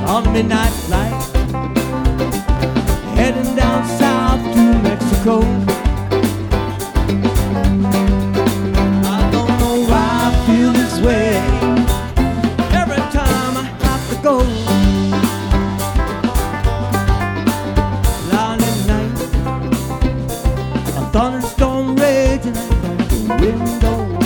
on midnight flight, heading down south to Mexico. I don't know why I feel this way every time I have to go. Lonely night, a thunderstorm raging, the wind don't